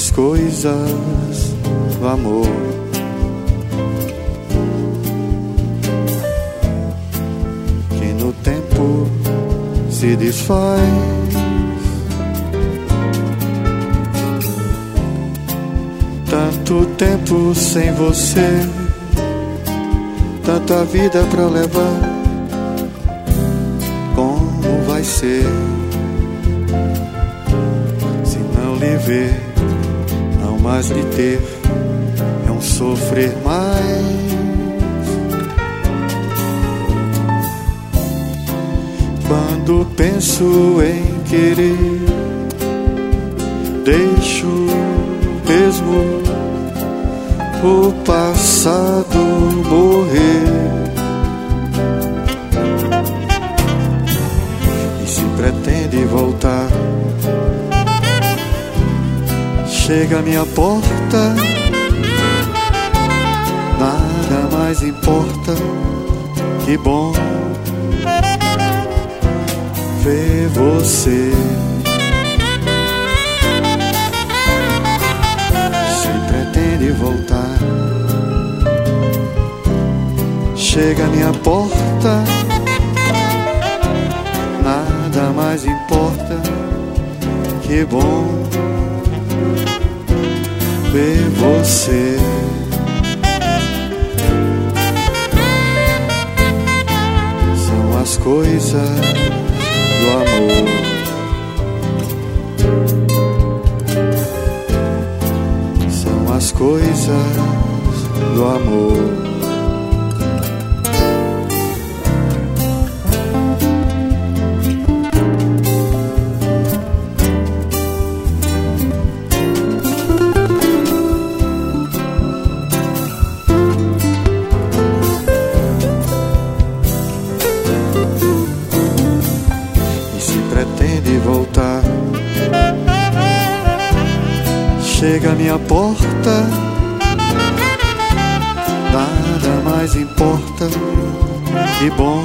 as coisas do amor. Que no tempo se desfaz. Tanto tempo sem você, tanta vida pra levar. Como vai ser se não lhe ver, não mais lhe ter? É um sofrer mais. Quando penso em querer, deixo mesmo o passado morrer. E se pretende voltar, chega à minha porta, nada mais importa. Que bom ver você. De voltar, chega à minha porta, nada mais importa. Que bom ver você. São as coisas do amor. As coisas do amor. E se pretende voltar, chega à minha porta, nada mais importa. Que bom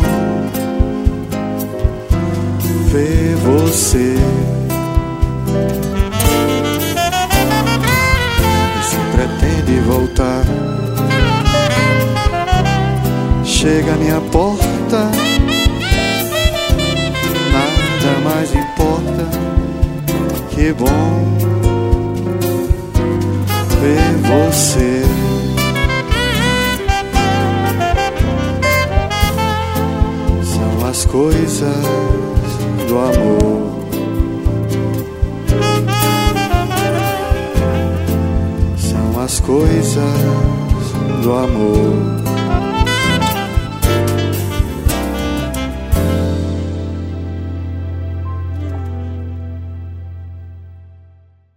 ver você. E se pretende voltar, chega à minha porta, nada mais importa. Que bom ver você. São as coisas do amor. São as coisas do amor.